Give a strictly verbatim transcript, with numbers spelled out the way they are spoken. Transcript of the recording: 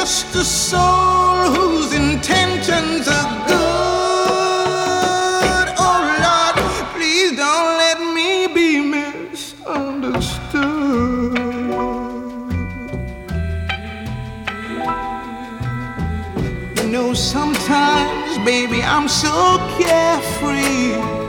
just a soul whose intentions are good. Oh Lord, please don't let me be misunderstood. You know, sometimes, baby, I'm so carefree.